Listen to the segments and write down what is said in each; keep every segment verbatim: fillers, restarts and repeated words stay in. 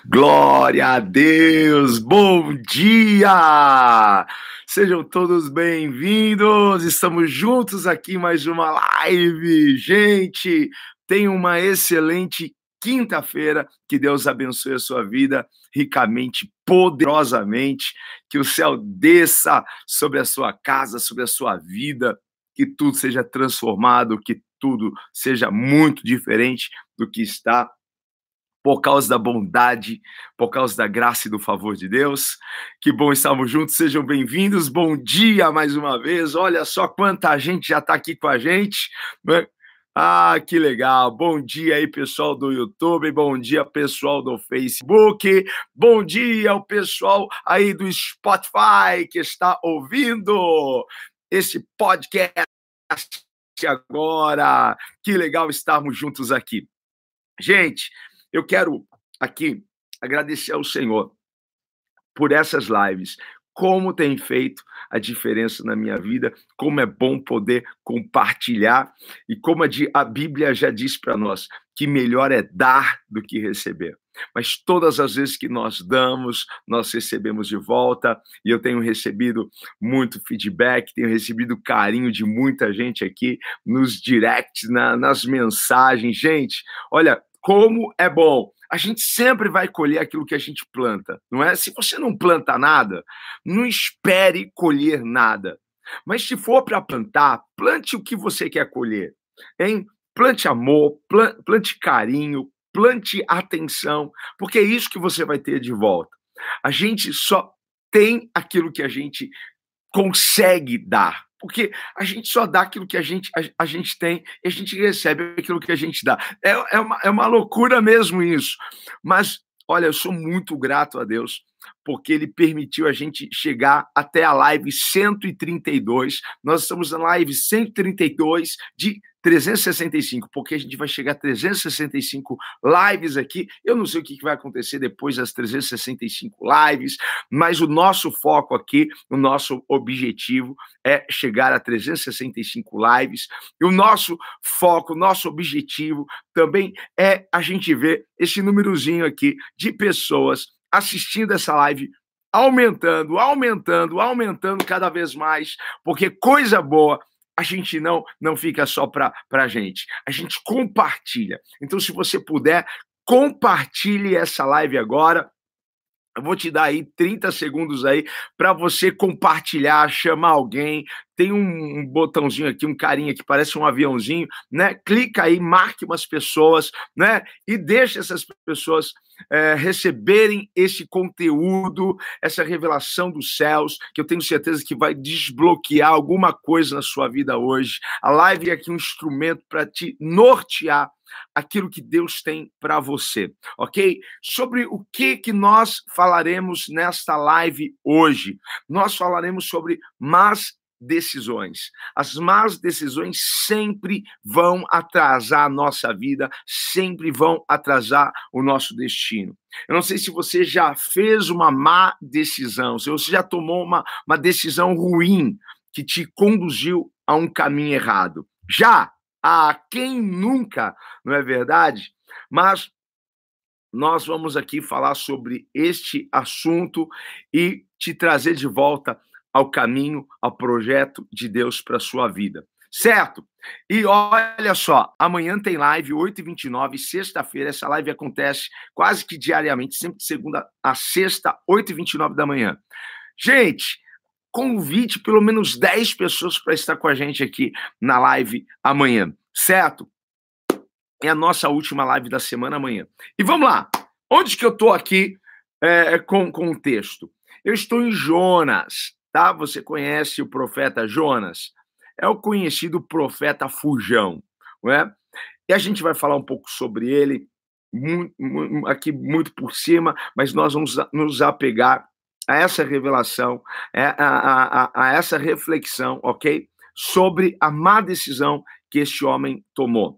Glória a Deus! Bom dia! Sejam todos bem-vindos! Estamos juntos aqui em mais uma live. Gente, tenha uma excelente quinta-feira. Que Deus abençoe a sua vida ricamente, poderosamente. Que o céu desça sobre a sua casa, sobre a sua vida. Que tudo seja transformado, que tudo seja muito diferente do que está, por causa da bondade, por causa da graça e do favor de Deus. Que bom estarmos juntos, sejam bem-vindos, bom dia mais uma vez. Olha só quanta gente já está aqui com a gente, né? Ah, que legal, bom dia aí pessoal do YouTube, bom dia pessoal do Facebook, bom dia o pessoal aí do Spotify que está ouvindo esse podcast agora. Que legal estarmos juntos aqui. Gente, eu quero aqui agradecer ao Senhor por essas lives, como tem feito a diferença na minha vida, como é bom poder compartilhar e como a Bíblia já diz para nós que melhor é dar do que receber. Mas todas as vezes que nós damos, nós recebemos de volta, e eu tenho recebido muito feedback, tenho recebido carinho de muita gente aqui nos directs, na, nas mensagens. Gente, olha, como é bom. A gente sempre vai colher aquilo que a gente planta, não é? Se você não planta nada, não espere colher nada. Mas se for para plantar, plante o que você quer colher, hein? Plante amor, plante carinho, plante atenção, porque é isso que você vai ter de volta. A gente só tem aquilo que a gente consegue dar. Porque a gente só dá aquilo que a gente, a, a gente tem e a gente recebe aquilo que a gente dá. É, é, uma, é uma loucura mesmo isso. Mas, olha, eu sou muito grato a Deus, porque Ele permitiu a gente chegar até a live cento e trinta e dois. Nós estamos na live cento e trinta e dois de trezentos e sessenta e cinco, porque a gente vai chegar a trezentos e sessenta e cinco lives aqui. Eu não sei o que vai acontecer depois das trezentos e sessenta e cinco lives, mas o nosso foco aqui, o nosso objetivo é chegar a trezentos e sessenta e cinco lives. E o nosso foco, o nosso objetivo também é a gente ver esse númerozinho aqui de pessoas assistindo essa live, aumentando, aumentando, aumentando cada vez mais, porque coisa boa a gente não, não fica só para a gente, a gente compartilha. Então, se você puder, compartilhe essa live agora. Eu vou te dar aí trinta segundos aí para você compartilhar, chamar alguém. Tem um botãozinho aqui, um carinha que parece um aviãozinho, né? Clica aí, marque umas pessoas, né? E deixa essas pessoas é, receberem esse conteúdo, essa revelação dos céus, que eu tenho certeza que vai desbloquear alguma coisa na sua vida hoje. A live é aqui um instrumento para te nortear aquilo que Deus tem para você, ok? Sobre o que que nós falaremos nesta live hoje? Nós falaremos sobre más decisões. As más decisões sempre vão atrasar a nossa vida, sempre vão atrasar o nosso destino. Eu não sei se você já fez uma má decisão, se você já tomou uma, uma decisão ruim que te conduziu a um caminho errado. Já! Ah, quem nunca, não é verdade? Mas nós vamos aqui falar sobre este assunto e te trazer de volta ao caminho, ao projeto de Deus para a sua vida, certo? E olha só, amanhã tem live, oito e vinte e nove, sexta-feira, essa live acontece quase que diariamente, sempre de segunda a sexta, oito e vinte e nove da manhã. Gente, convide pelo menos dez pessoas para estar com a gente aqui na live amanhã, certo? É a nossa última live da semana amanhã. E vamos lá, onde que eu estou aqui é, com, com o texto? Eu estou em Jonas, tá? Você conhece o profeta Jonas? É o conhecido profeta fujão, não é? E a gente vai falar um pouco sobre ele, muito, muito, aqui muito por cima, mas nós vamos nos apegar a essa revelação, a, a, a, a essa reflexão, ok? Sobre a má decisão que este homem tomou.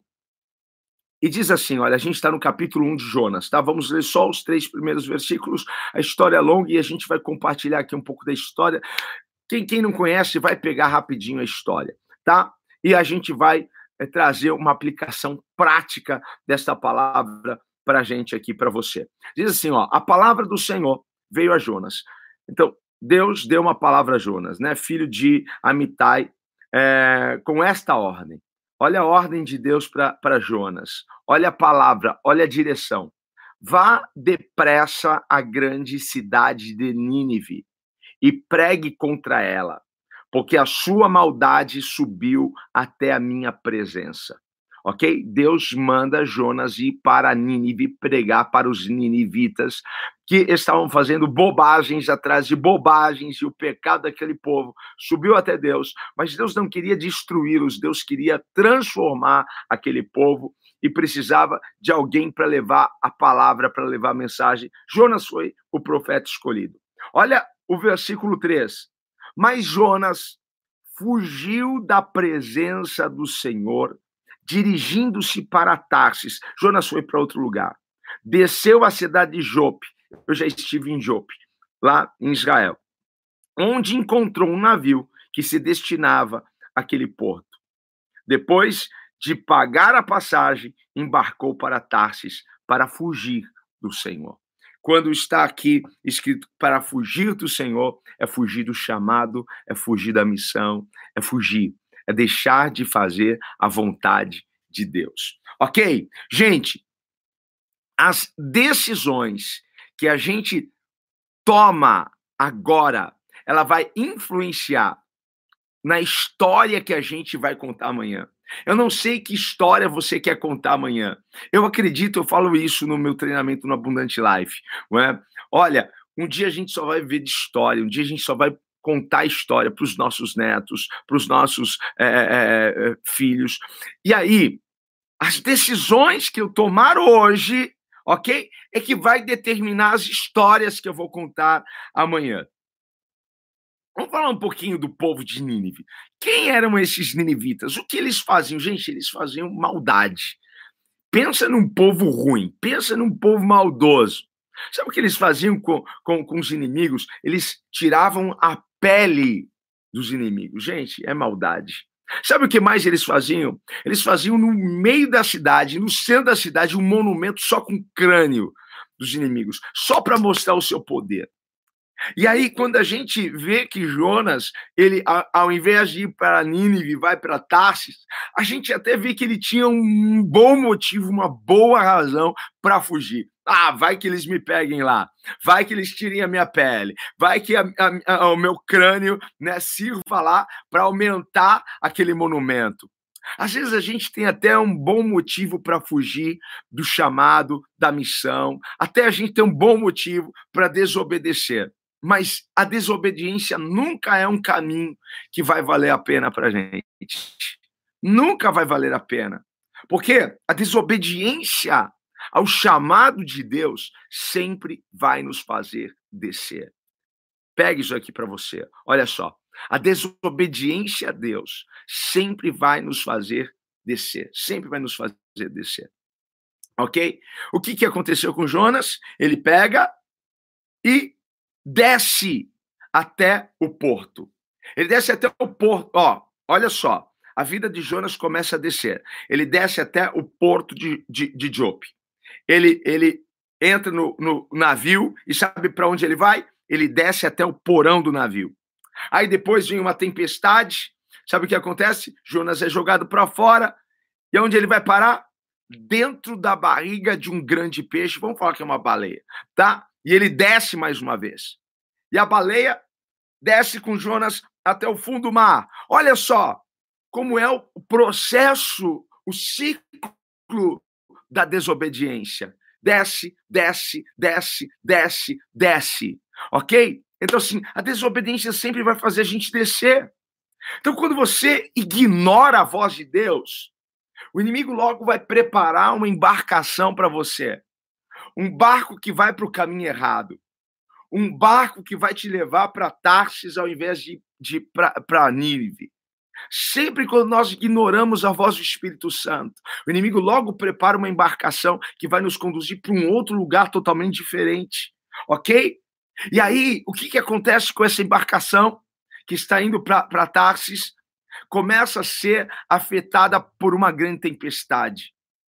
E diz assim, olha, a gente está no capítulo um de Jonas, tá? Vamos ler só os três primeiros versículos, a história é longa e a gente vai compartilhar aqui um pouco da história. Quem, quem não conhece vai pegar rapidinho a história, tá? E a gente vai é, trazer uma aplicação prática desta palavra para a gente aqui, para você. Diz assim, ó, a palavra do Senhor veio a Jonas. Então, Deus deu uma palavra a Jonas, né? Filho de Amitai, é, com esta ordem. Olha a ordem de Deus para Jonas. Olha a palavra, olha a direção. Vá depressa à grande cidade de Nínive e pregue contra ela, porque a sua maldade subiu até a minha presença. Ok? Deus manda Jonas ir para Nínive pregar para os ninivitas que estavam fazendo bobagens atrás de bobagens, e o pecado daquele povo subiu até Deus, mas Deus não queria destruí-los, Deus queria transformar aquele povo e precisava de alguém para levar a palavra, para levar a mensagem. Jonas foi o profeta escolhido. Olha o versículo três. Mas Jonas fugiu da presença do Senhor, dirigindo-se para Tarsis. Jonas foi para outro lugar. Desceu à cidade de Jope. Eu já estive em Jope, lá em Israel, onde encontrou um navio que se destinava àquele porto. Depois de pagar a passagem, embarcou para Tarsis para fugir do Senhor. Quando está aqui escrito para fugir do Senhor, é fugir do chamado, é fugir da missão, é fugir, é deixar de fazer a vontade de Deus. Ok? Gente, as decisões que a gente toma agora, ela vai influenciar na história que a gente vai contar amanhã. Eu não sei que história você quer contar amanhã. Eu acredito, eu falo isso no meu treinamento no Abundant Life, não é? Olha, um dia a gente só vai ver de história, um dia a gente só vai contar história para os nossos netos, para os nossos é, é, filhos. E aí, as decisões que eu tomar hoje, ok? É que vai determinar as histórias que eu vou contar amanhã. Vamos falar um pouquinho do povo de Nínive. Quem eram esses ninivitas? O que eles faziam? Gente, eles faziam maldade. Pensa num povo ruim, pensa num povo maldoso. Sabe o que eles faziam com, com, com os inimigos? Eles tiravam a pele dos inimigos. Gente, é maldade. Sabe o que mais eles faziam? Eles faziam no meio da cidade, no centro da cidade, um monumento só com crânio dos inimigos, só para mostrar o seu poder. E aí, quando a gente vê que Jonas, ele, ao invés de ir para Nínive, vai para Tarsis, a gente até vê que ele tinha um bom motivo, uma boa razão para fugir. Ah, vai que eles me peguem lá, vai que eles tirem a minha pele, vai que a, a, a, o meu crânio, né, sirva lá para aumentar aquele monumento. Às vezes a gente tem até um bom motivo para fugir do chamado, da missão, até a gente tem um bom motivo para desobedecer. Mas a desobediência nunca é um caminho que vai valer a pena para a gente. Nunca vai valer a pena. Porque a desobediência ao chamado de Deus sempre vai nos fazer descer. Pegue isso aqui para você. Olha só. A desobediência a Deus sempre vai nos fazer descer. Sempre vai nos fazer descer. Ok? O que, que aconteceu com Jonas? Ele pega e desce até o porto. Ele desce até o porto. Ó, olha só. A vida de Jonas começa a descer. Ele desce até o porto de, de, de Jope. Ele, ele entra no, no navio e sabe para onde ele vai? Ele desce até o porão do navio. Aí depois vem uma tempestade. Sabe o que acontece? Jonas é jogado para fora. E onde ele vai parar? Dentro da barriga de um grande peixe. Vamos falar que é uma baleia, tá? E ele desce mais uma vez. E a baleia desce com Jonas até o fundo do mar. Olha só como é o processo, o ciclo da desobediência. Desce, desce, desce, desce, desce. Ok? Então, assim, a desobediência sempre vai fazer a gente descer. Então, quando você ignora a voz de Deus, o inimigo logo vai preparar uma embarcação para você. Um barco que vai para o caminho errado. Um barco que vai te levar para Tarsis ao invés de, de para Nínive. Sempre quando nós ignoramos a voz do Espírito Santo, o inimigo logo prepara uma embarcação que vai nos conduzir para um outro lugar totalmente diferente. Ok? E aí, o que, que acontece com essa embarcação que está indo para Tarsis? Começa a ser afetada por uma grande tempestade.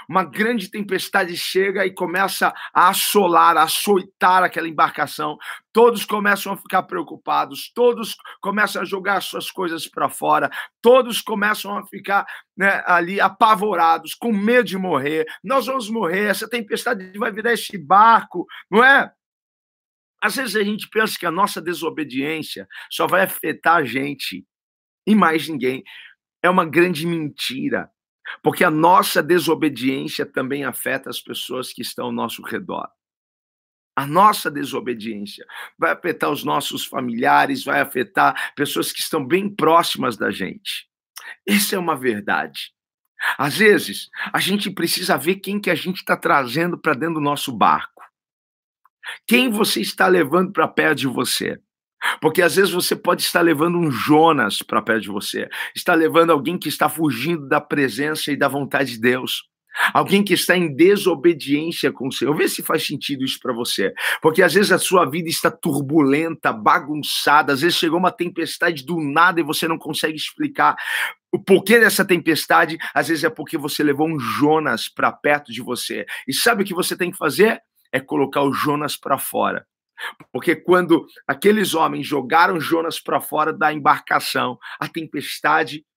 uma grande tempestade chega e começa a assolar, a açoitar aquela embarcação. Todos começam a ficar preocupados, todos começam a jogar suas coisas para fora, todos começam a ficar, né, ali apavorados, com medo de morrer. Nós vamos morrer, essa tempestade vai virar esse barco, não é? Às vezes a gente pensa que a nossa desobediência só vai afetar a gente e mais ninguém. É uma grande mentira, porque a nossa desobediência também afeta as pessoas que estão ao nosso redor. A nossa desobediência vai afetar os nossos familiares, vai afetar pessoas que estão bem próximas da gente. Isso é uma verdade. Às vezes, a gente precisa ver quem que a gente está trazendo para dentro do nosso barco. Quem você está levando para perto de você? Porque às vezes você pode estar levando um Jonas para perto de você, está levando alguém que está fugindo da presença e da vontade de Deus, alguém que está em desobediência com o Senhor. Vê se faz sentido isso para você, porque às vezes a sua vida está turbulenta, bagunçada, às vezes chegou uma tempestade do nada e você não consegue explicar o porquê dessa tempestade. Às vezes é porque você levou um Jonas para perto de você, e sabe o que você tem que fazer? É colocar o Jonas para fora. Porque quando aqueles homens jogaram Jonas para fora da embarcação, a tempestade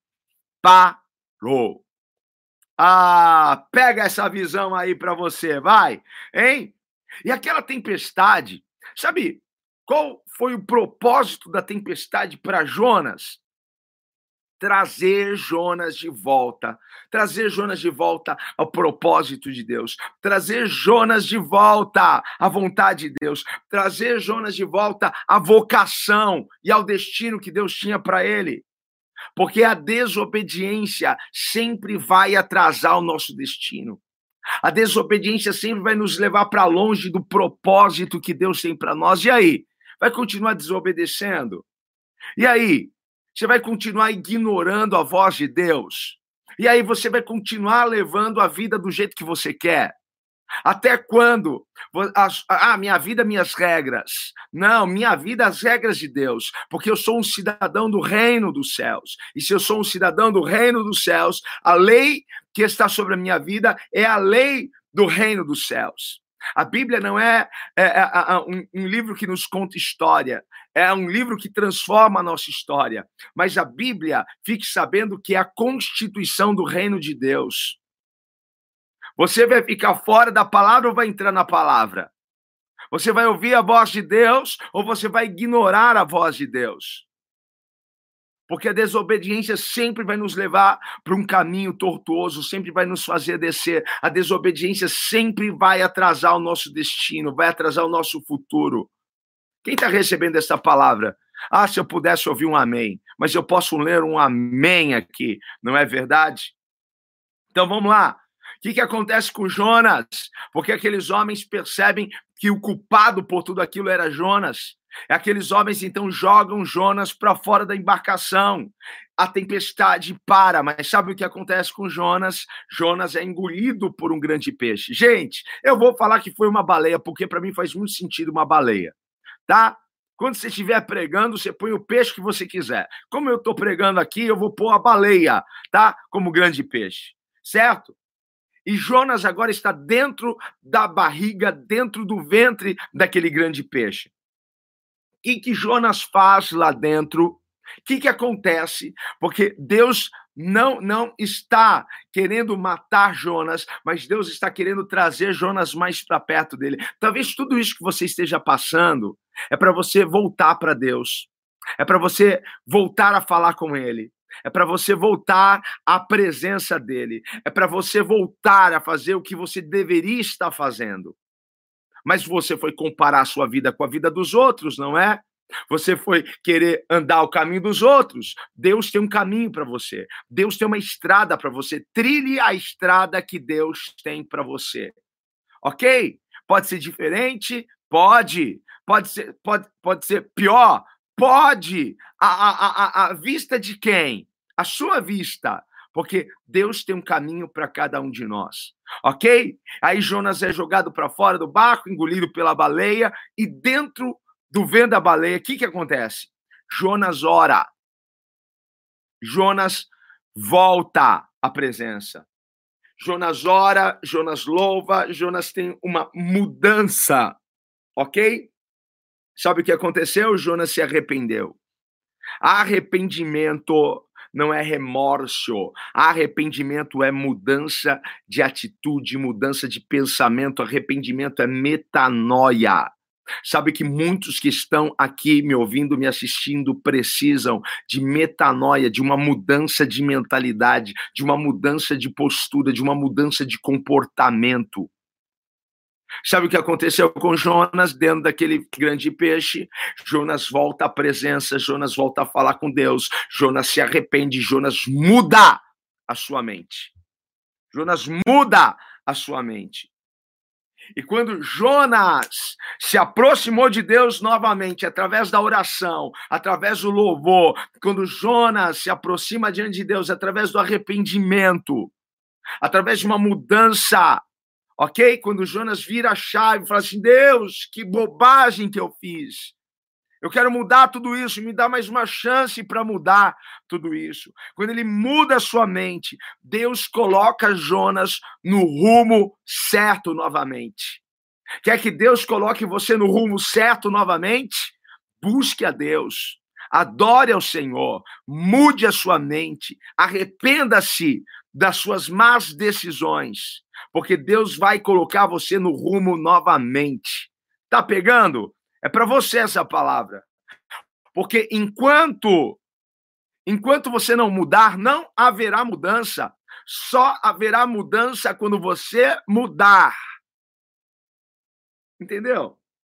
parou. Ah, pega essa visão aí para você, vai, hein? E aquela tempestade, sabe qual foi o propósito da tempestade para Jonas? Trazer Jonas de volta, trazer Jonas de volta ao propósito de Deus, trazer Jonas de volta à vontade de Deus, trazer Jonas de volta à vocação e ao destino que Deus tinha para ele. Porque a desobediência sempre vai atrasar o nosso destino. A desobediência sempre vai nos levar para longe do propósito que Deus tem para nós. E aí? Vai continuar desobedecendo? E aí? Você vai continuar ignorando a voz de Deus? E aí você vai continuar levando a vida do jeito que você quer? Até quando? Ah, minha vida, minhas regras. Não, minha vida, as regras de Deus. Porque eu sou um cidadão do reino dos céus. E se eu sou um cidadão do reino dos céus, a lei que está sobre a minha vida é a lei do reino dos céus. A Bíblia não é, é, é, é um, um livro que nos conta história, é um livro que transforma a nossa história. Mas a Bíblia, fique sabendo que é a constituição do reino de Deus. Você vai ficar fora da palavra ou vai entrar na palavra? Você vai ouvir a voz de Deus ou você vai ignorar a voz de Deus? Porque a desobediência sempre vai nos levar para um caminho tortuoso, sempre vai nos fazer descer. A desobediência sempre vai atrasar o nosso destino, vai atrasar o nosso futuro. Quem está recebendo essa palavra? Ah, se eu pudesse ouvir um amém. Mas eu posso ler um amém aqui, não é verdade? Então vamos lá. O que, que acontece com Jonas? Porque aqueles homens percebem que o culpado por tudo aquilo era Jonas. Aqueles homens, então, jogam Jonas para fora da embarcação. A tempestade para, mas sabe o que acontece com Jonas? Jonas é engolido por um grande peixe. Gente, eu vou falar que foi uma baleia, porque para mim faz muito sentido uma baleia, tá? Quando você estiver pregando, você põe o peixe que você quiser. Como eu estou pregando aqui, eu vou pôr a baleia, tá? Como grande peixe, certo? E Jonas agora está dentro da barriga, dentro do ventre daquele grande peixe. O que, que Jonas faz lá dentro? O que, que acontece? Porque Deus não, não está querendo matar Jonas, mas Deus está querendo trazer Jonas mais para perto dele. Talvez tudo isso que você esteja passando é para você voltar para Deus. É para você voltar a falar com Ele. É para você voltar à presença dele. É para você voltar a fazer o que você deveria estar fazendo. Mas você foi comparar a sua vida com a vida dos outros, não é? Você foi querer andar o caminho dos outros. Deus tem um caminho para você. Deus tem uma estrada para você. Trilhe a estrada que Deus tem para você. Ok? Pode ser diferente? Pode. Pode ser, pode, pode ser pior? Pode. A, a, a, a vista de quem? A sua vista. Porque Deus tem um caminho para cada um de nós, ok? Aí Jonas é jogado para fora do barco, engolido pela baleia, e dentro do vento da baleia, o que, que acontece? Jonas ora. Jonas volta à presença. Jonas ora, Jonas louva, Jonas tem uma mudança, ok? Sabe o que aconteceu? Jonas se arrependeu. Arrependimento não é remorso. Arrependimento é mudança de atitude, mudança de pensamento. Arrependimento é metanoia. Sabe que muitos que estão aqui me ouvindo, me assistindo, precisam de metanoia, de uma mudança de mentalidade, de uma mudança de postura, de uma mudança de comportamento. Sabe o que aconteceu com Jonas dentro daquele grande peixe? Jonas volta à presença, Jonas volta a falar com Deus, Jonas se arrepende, Jonas muda a sua mente. Jonas muda a sua mente. E quando Jonas se aproximou de Deus novamente, através da oração, através do louvor, quando Jonas se aproxima diante de Deus, através do arrependimento, através de uma mudança, ok? Quando Jonas vira a chave e fala assim, Deus, que bobagem que eu fiz. Eu quero mudar tudo isso, me dá mais uma chance para mudar tudo isso. Quando ele muda a sua mente, Deus coloca Jonas no rumo certo novamente. Quer que Deus coloque você no rumo certo novamente? Busque a Deus, adore ao Senhor, mude a sua mente, arrependa-se das suas más decisões, porque Deus vai colocar você no rumo novamente. Tá pegando? É para você essa palavra. Porque enquanto, enquanto você não mudar, não haverá mudança. Só haverá mudança quando você mudar. Entendeu?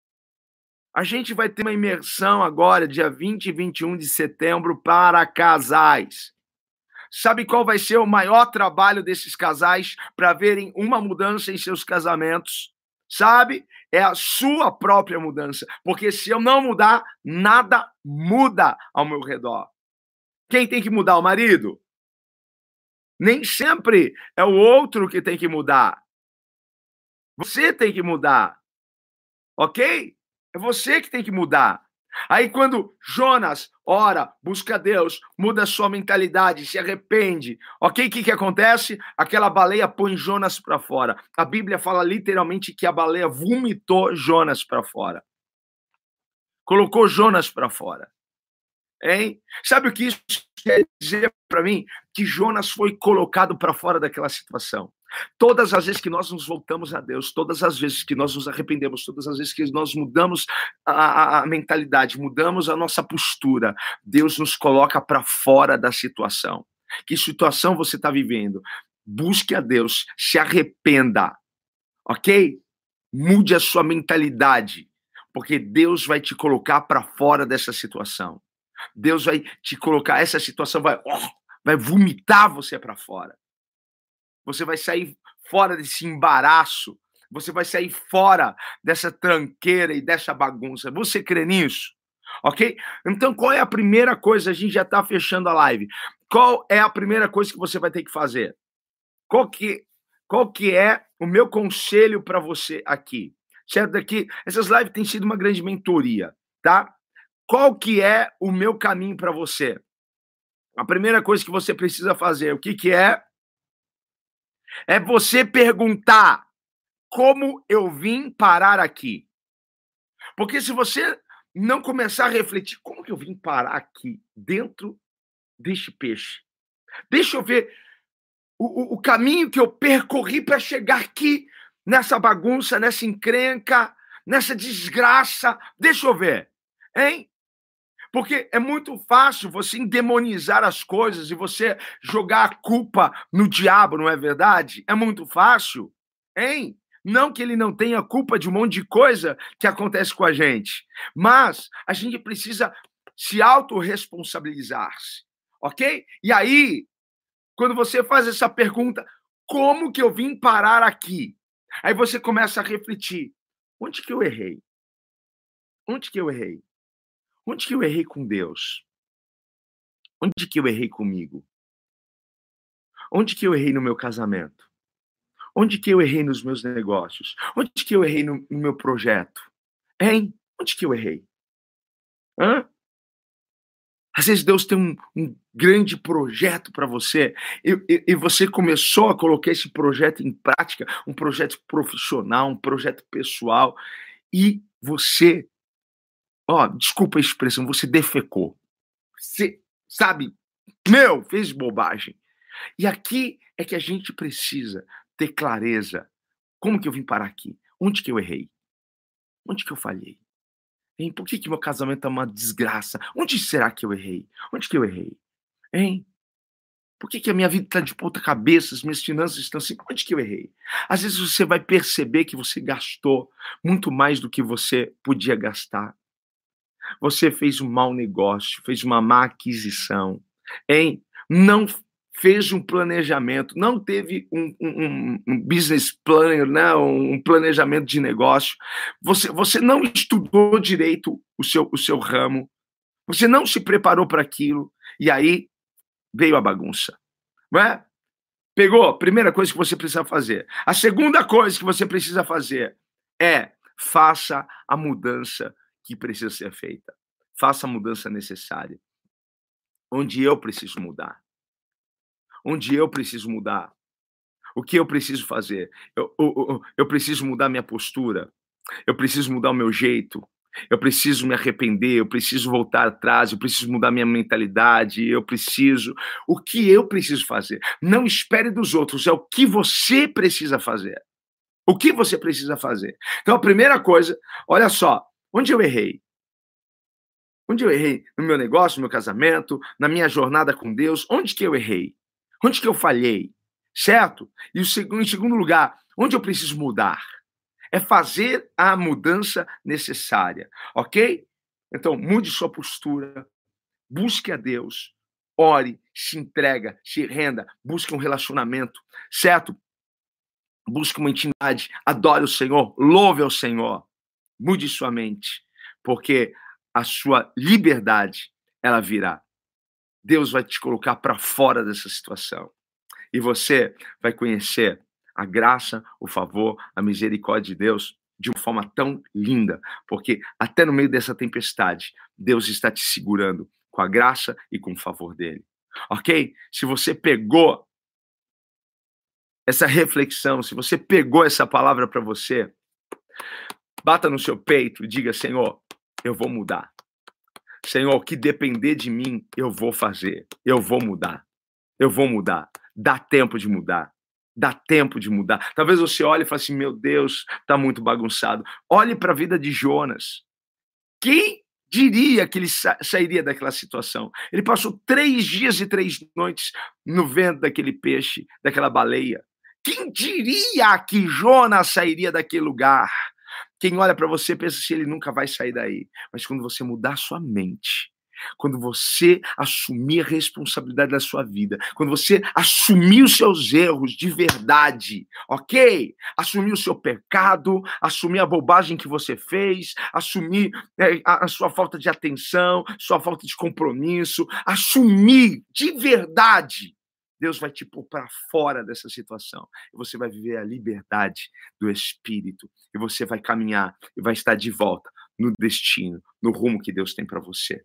A gente vai ter uma imersão agora, dia vinte e vinte e um de setembro, para casais. Sabe qual vai ser o maior trabalho desses casais para verem uma mudança em seus casamentos? Sabe? É a sua própria mudança. Porque se eu não mudar, nada muda ao meu redor. Quem tem que mudar? O marido? Nem sempre é o outro que tem que mudar. Você tem que mudar. Ok? É você que tem que mudar. Aí quando Jonas ora, busca Deus, muda a sua mentalidade, se arrepende, ok? O que, que acontece? Aquela baleia põe Jonas para fora. A Bíblia fala literalmente que a baleia vomitou Jonas para fora. Colocou Jonas para fora. Hein? Sabe o que isso quer dizer para mim? Que Jonas foi colocado para fora daquela situação. Todas as vezes que nós nos voltamos a Deus, todas as vezes que nós nos arrependemos, todas as vezes que nós mudamos a, a, a mentalidade, mudamos a nossa postura, Deus nos coloca para fora da situação. Que situação você está vivendo? Busque a Deus, se arrependa, ok? Mude a sua mentalidade, porque Deus vai te colocar para fora dessa situação. Deus vai te colocar, essa situação vai, oh, vai vomitar você para fora. Você vai sair fora desse embaraço. Você vai sair fora dessa tranqueira e dessa bagunça. Você crê nisso? Ok? Então, qual é a primeira coisa? A gente já está fechando a live. Qual é a primeira coisa que você vai ter que fazer? Qual que, qual que é o meu conselho para você aqui? Certo? Daqui, essas lives têm sido uma grande mentoria, tá? Qual que é o meu caminho para você? A primeira coisa que você precisa fazer, o que que é? É você perguntar como eu vim parar aqui. Porque se você não começar a refletir, como que eu vim parar aqui dentro deste peixe? Deixa eu ver o, o, o caminho que eu percorri para chegar aqui nessa bagunça, nessa encrenca, nessa desgraça. Deixa eu ver, hein? Porque é muito fácil você endemonizar as coisas e você jogar a culpa no diabo, não é verdade? É muito fácil, hein? Não que ele não tenha culpa de um monte de coisa que acontece com a gente, mas a gente precisa se autorresponsabilizar-se, ok? E aí, quando você faz essa pergunta, como que eu vim parar aqui? Aí você começa a refletir, onde que eu errei? Onde que eu errei? Onde que eu errei com Deus? Onde que eu errei comigo? Onde que eu errei no meu casamento? Onde que eu errei nos meus negócios? Onde que eu errei no, no meu projeto? Hein? Onde que eu errei? Hã? Às vezes Deus tem um, um grande projeto para você e, e, e você começou a colocar esse projeto em prática, um projeto profissional, um projeto pessoal, e você, ó, desculpa a expressão, você defecou. Você, sabe, meu, fez bobagem. E aqui é que a gente precisa ter clareza. Como que eu vim parar aqui? Onde que eu errei? Onde que eu falhei? Hein? Por que que meu casamento é uma desgraça? Onde será que eu errei? Onde que eu errei? Hein? Por que que a minha vida está de ponta cabeça? As minhas finanças estão assim? Onde que eu errei? Às vezes você vai perceber que você gastou muito mais do que você podia gastar. Você fez um mau negócio, fez uma má aquisição, hein? Não fez um planejamento, não teve um, um, um business plan, né? um planejamento de negócio. Você, você não estudou direito o seu, o seu ramo, você não se preparou para aquilo, e aí veio a bagunça. Não é? Pegou? Primeira coisa que você precisa fazer. A segunda coisa que você precisa fazer é faça a mudança que precisa ser feita. Faça a mudança necessária. Onde eu preciso mudar? Onde eu preciso mudar? O que eu preciso fazer? Eu, eu, eu preciso mudar minha postura. Eu preciso mudar o meu jeito. Eu preciso me arrepender. Eu preciso voltar atrás. Eu preciso mudar minha mentalidade. Eu preciso... O que eu preciso fazer? Não espere dos outros. É o que você precisa fazer. O que você precisa fazer? Então, a primeira coisa, olha só. Onde eu errei? Onde eu errei? No meu negócio, no meu casamento, na minha jornada com Deus? Onde que eu errei? Onde que eu falhei? Certo? E o segundo, em segundo lugar, onde eu preciso mudar? É fazer a mudança necessária, ok? Então, mude sua postura, busque a Deus, ore, se entrega, se renda, busque um relacionamento, certo? Busque uma intimidade, adore o Senhor, louve ao Senhor, mude sua mente, porque a sua liberdade, ela virá. Deus vai te colocar para fora dessa situação. E você vai conhecer a graça, o favor, a misericórdia de Deus de uma forma tão linda. Porque até no meio dessa tempestade, Deus está te segurando com a graça e com o favor dele. Ok? Se você pegou essa reflexão, se você pegou essa palavra para você, bata no seu peito e diga, Senhor, eu vou mudar. Senhor, o que depender de mim, eu vou fazer. Eu vou mudar. Eu vou mudar. Dá tempo de mudar. Dá tempo de mudar. Talvez você olhe e fale assim, meu Deus, tá muito bagunçado. Olhe para a vida de Jonas. Quem diria que ele sa- sairia daquela situação? Ele passou três dias e três noites no vento daquele peixe, daquela baleia. Quem diria que Jonas sairia daquele lugar? Quem olha para você pensa que ele nunca vai sair daí. Mas quando você mudar sua mente, quando você assumir a responsabilidade da sua vida, quando você assumir os seus erros de verdade, ok? Assumir o seu pecado, assumir a bobagem que você fez, assumir é, a, a sua falta de atenção, sua falta de compromisso, assumir de verdade, Deus vai te pôr para fora dessa situação. E você vai viver a liberdade do Espírito. E você vai caminhar e vai estar de volta no destino, no rumo que Deus tem para você.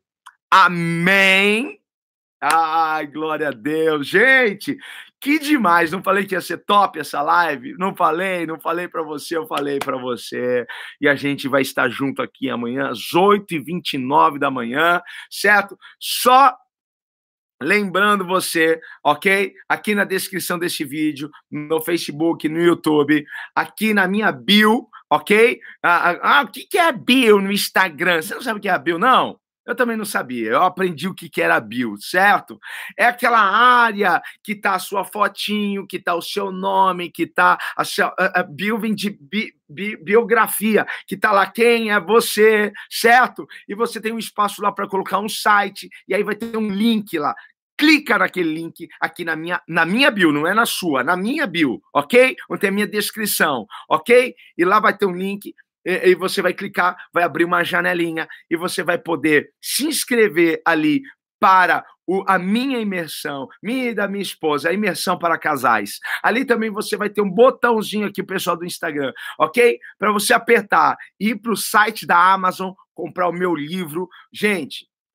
Amém? Ai, glória a Deus. Gente, que demais. Não falei que ia ser top essa live? Não falei, não falei para você, eu falei para você. E a gente vai estar junto aqui amanhã, às oito e vinte e nove da manhã, certo? Só lembrando você, ok? Aqui na descrição desse vídeo, no Facebook, no YouTube, aqui na minha bio, ok? Ah, ah, o que que é bio no Instagram? Você não sabe o que é a bio, não? Eu também não sabia, eu aprendi o que que era bio, certo? É aquela área que tá a sua fotinho, que tá o seu nome, que tá a sua a, a bio vem de bi, bi, biografia, que tá lá quem é você, certo? E você tem um espaço lá para colocar um site, e aí vai ter um link lá. Clica naquele link aqui na minha, na minha bio, não é na sua, na minha bio, ok? Onde tem a minha descrição, ok? E lá vai ter um link, e, e você vai clicar, vai abrir uma janelinha, e você vai poder se inscrever ali para o, a minha imersão, minha e da minha esposa, a imersão para casais. Ali também você vai ter um botãozinho aqui, pessoal do Instagram, ok? Para você apertar, ir para o site da Amazon, comprar o meu livro. Gente,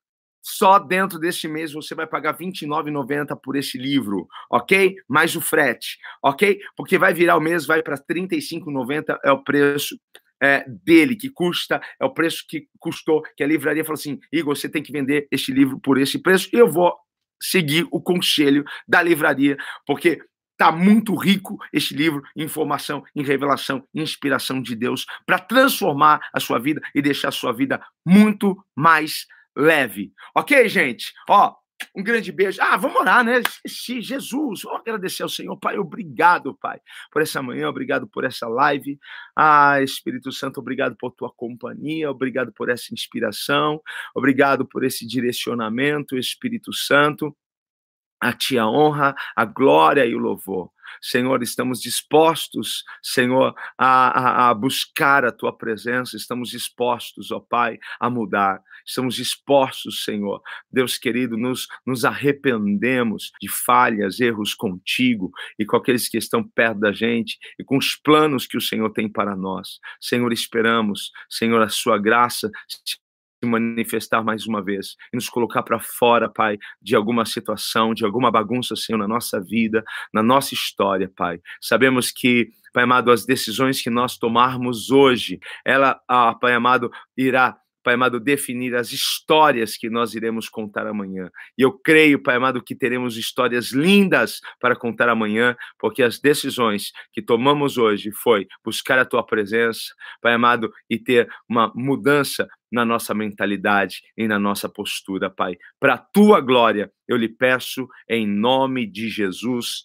Só dentro deste mês você vai pagar vinte e nove reais e noventa centavos por esse livro, ok? Mais o frete, ok? Porque vai virar o mês, vai para trinta e cinco reais e noventa centavos, é o preço é, dele, que custa, é o preço que custou, que a livraria falou assim, Igor, você tem que vender este livro por esse preço, e eu vou seguir o conselho da livraria, porque está muito rico este livro em informação, em revelação, em inspiração de Deus, para transformar a sua vida e deixar a sua vida muito mais leve. Ok, gente? Ó, um grande beijo. Ah, vamos orar, né? Esqueci, Jesus. Vamos agradecer ao Senhor. Pai, obrigado, Pai, por essa manhã, obrigado por essa live. Ah, Espírito Santo, obrigado por tua companhia, obrigado por essa inspiração, obrigado por esse direcionamento, Espírito Santo. A ti a honra, a glória e o louvor. Senhor, estamos dispostos, Senhor, a, a, a buscar a tua presença, estamos dispostos, ó Pai, a mudar, estamos dispostos, Senhor, Deus querido, nos, nos arrependemos de falhas, erros contigo e com aqueles que estão perto da gente e com os planos que o Senhor tem para nós. Senhor, esperamos, Senhor, a sua graça se manifestar mais uma vez e nos colocar para fora, Pai, de alguma situação, de alguma bagunça, Senhor, na nossa vida, na nossa história, Pai. Sabemos que, Pai amado, as decisões que nós tomarmos hoje, ela, ah, Pai amado, irá, Pai amado, definir as histórias que nós iremos contar amanhã. E eu creio, Pai amado, que teremos histórias lindas para contar amanhã, porque as decisões que tomamos hoje foi buscar a tua presença, Pai amado, e ter uma mudança na nossa mentalidade e na nossa postura, Pai. Para a tua glória, eu lhe peço em nome de Jesus.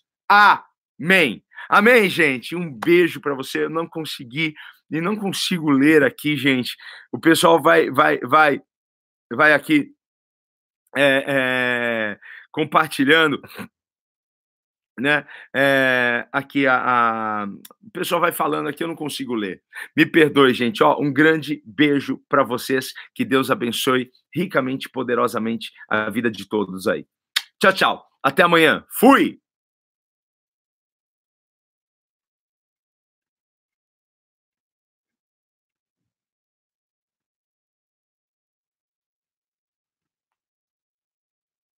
Amém. Amém, gente. Um beijo para você. Eu não consegui e não consigo ler aqui, gente. O pessoal vai, vai, vai, vai aqui é, é, compartilhando, né? É, aqui a, a o pessoal vai falando aqui, eu não consigo ler. Me perdoe, gente. Ó, um grande beijo para vocês. Que Deus abençoe ricamente, poderosamente a vida de todos aí. Tchau, tchau. Até amanhã. Fui.